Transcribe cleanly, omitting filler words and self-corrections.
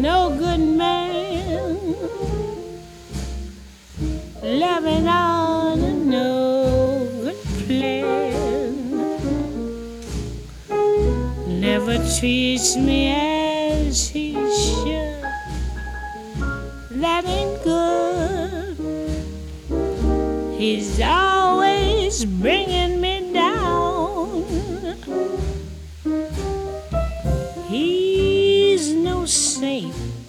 no good man, loving on a no good plan, never treats me as he should. That ain't good. He's always bringing me down. He's no saint